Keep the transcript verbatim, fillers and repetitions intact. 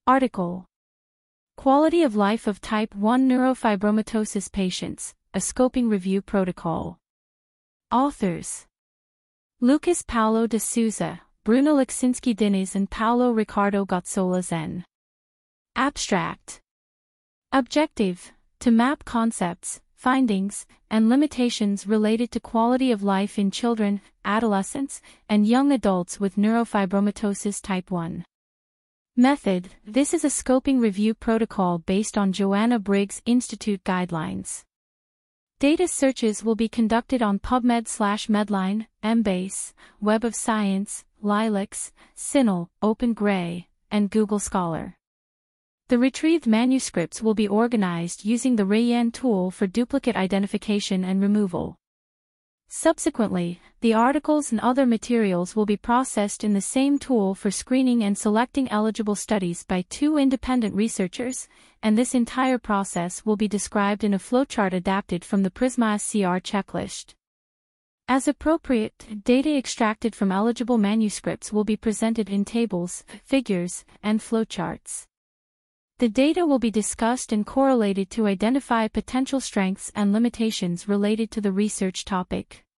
Article: Quality of life of type one neurofibromatosis patients, a scoping review protocol. Authors: Lucas Paulo de Souza, Bruno Leksinski Diniz and Paulo Ricardo Gotzola Zen. Abstract: Objective: to map concepts, findings, and limitations related to quality of life in children, adolescents, and young adults with neurofibromatosis type one. Method: this is a scoping review protocol based on Joanna Briggs Institute guidelines. Data searches will be conducted on PubMed slash Medline, Embase, Web of Science, Lilacs, CINAHL, OpenGray, and Google Scholar. The retrieved manuscripts will be organized using the Rayan tool for duplicate identification and removal. Subsequently, the articles and other materials will be processed in the same tool for screening and selecting eligible studies by two independent researchers, and this entire process will be described in a flowchart adapted from the PRISMA S C R checklist. As appropriate, data extracted from eligible manuscripts will be presented in tables, figures, and flowcharts. The data will be discussed and correlated to identify potential strengths and limitations related to the research topic.